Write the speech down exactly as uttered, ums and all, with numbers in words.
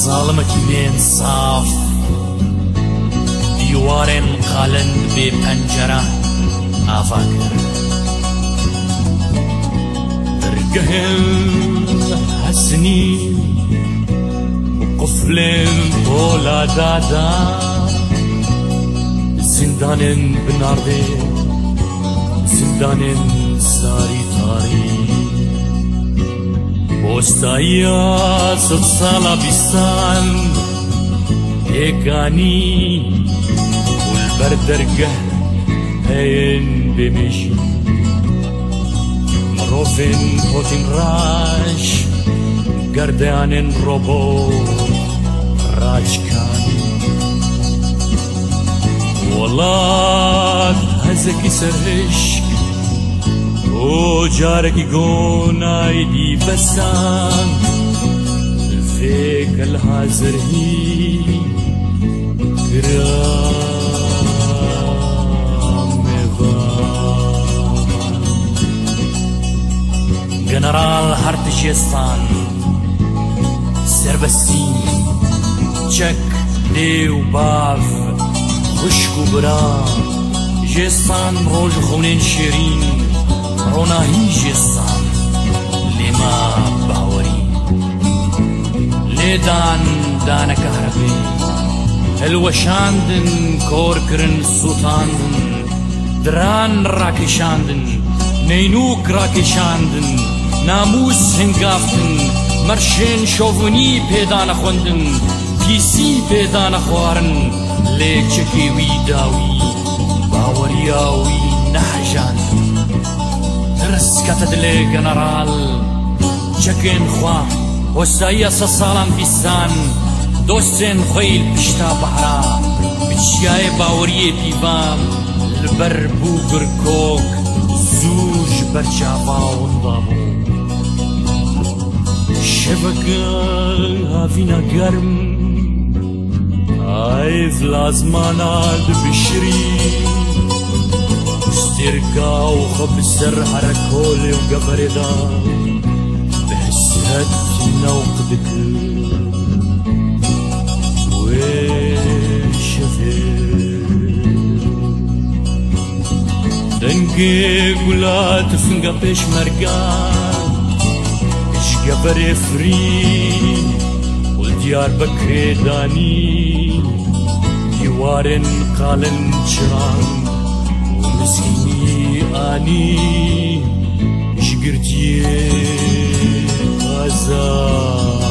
ساڵمەکی بێن ساف دیوارێن قالند بێ پەنجەرە ئاوا کرد دەرگەهێن حەسنی قفلێن بۆلا دادا زیندانên binardê زیندانên ساری تاری بۆستاییە سەد ساڵە بیستان ئێکانی ولبەر دەرگەه هەیەن بێمێژی مرۆڤên هۆتین ڕاش گەردەیانên ڕۆبۆ ڕاجکانی وڵات هەزێکی سەرهشک ئۆ جارێکی گۆنای دیبەسان فێکە لە حازرهی گەنەرال هەردەژێستان سەربەستی چەک دێ و باv خوشک و برا ژێستان ڕۆژ و خەونێن شێرین ڕۆناهی ژێستان لێمە باوەری لێدان دانەکە هەربێ هەلوەشاندن کۆرکردن سووتاندن دران ڕاکێشاندن نەینووک ڕاکێشاندن ناموس هەنگافتن مەرشێن شۆڤنی پێدانە خوێندن پیسی پێدانە خوارن لێکچەکێوی داوی باوەریاوی نەهەژاندن ترسکەتە دلێ گەنەرال چەکێن خوا هۆستاییە سە ساڵان بیستان دۆستێن خۆیل پشتا بەحرا بچیایە باوەریە پیڤام لەبەر بوو گرکۆک زووش بەرچاواوندا بوو شەوەکە هاڤینە گەرم ئایڤ لازمانە دبشری ستێرگا و خەب سەر هەرە کۆلێ و گەڤەرێدا بەحسرەت نەوق دکرد وێ شەوێ دەنگێ گولا تفنگە پێشمەرگان گەڤەرێ فری و دیار بەکرێدانی دیوارên قالن çiran û miskînî anî ji girtiyê azad